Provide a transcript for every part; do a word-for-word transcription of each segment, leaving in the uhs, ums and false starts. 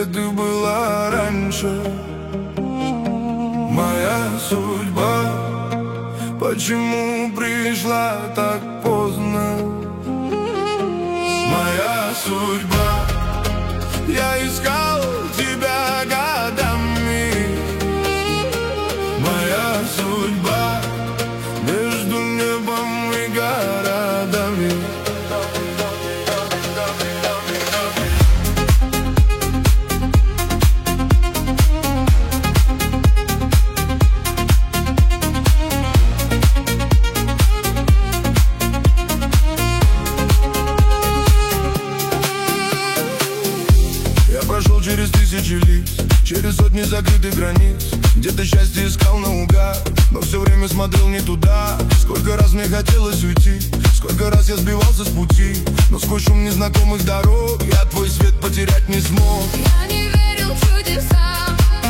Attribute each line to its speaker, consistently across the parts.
Speaker 1: Где ты была раньше? Моя судьба, почему пришла так поздно? Моя судьба, я искал тебя годами. Моя судьба, между небом и городами. Прошел через тысячи лиц, через сотни закрытых границ. Где-то счастье искал наугад, но все время смотрел не туда. Сколько раз мне хотелось уйти, сколько раз я сбивался с пути, но сквозь шум незнакомых дорог я твой свет потерять не смог.
Speaker 2: Я не верил в чудеса,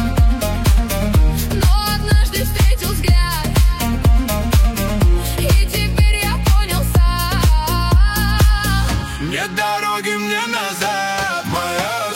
Speaker 2: но однажды встретил взгляд, и теперь я понял сам:
Speaker 1: нет дороги мне назад. Моя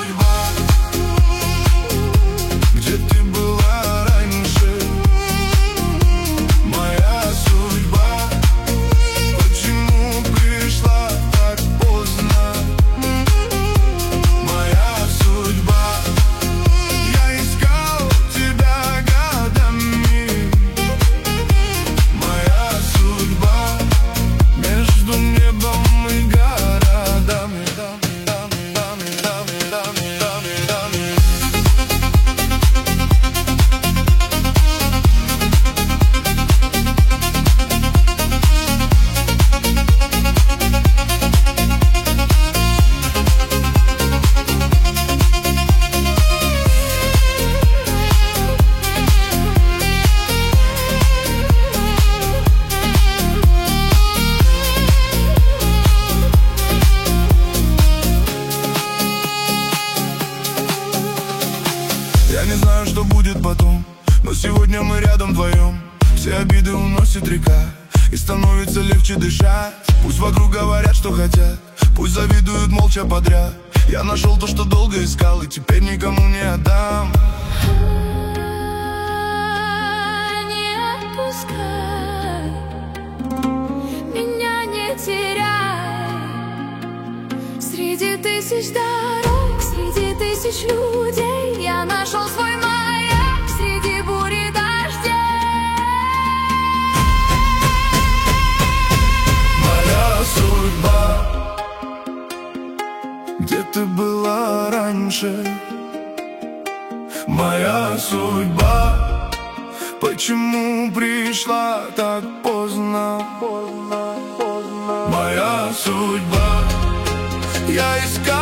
Speaker 1: я не знаю, что будет потом, но сегодня мы рядом вдвоем. Все обиды уносит река, и становится легче дышать. Пусть вокруг говорят, что хотят, пусть завидуют молча подряд. Я нашел то, что долго искал, и теперь никому не отдам.
Speaker 2: Не отпускай, меня не теряй. Среди тысяч дорог, среди тысяч людей я нашел свой маяк среди бури дождей.
Speaker 1: Моя судьба, где ты была раньше? Моя судьба, почему пришла так поздно? Моя судьба, я искал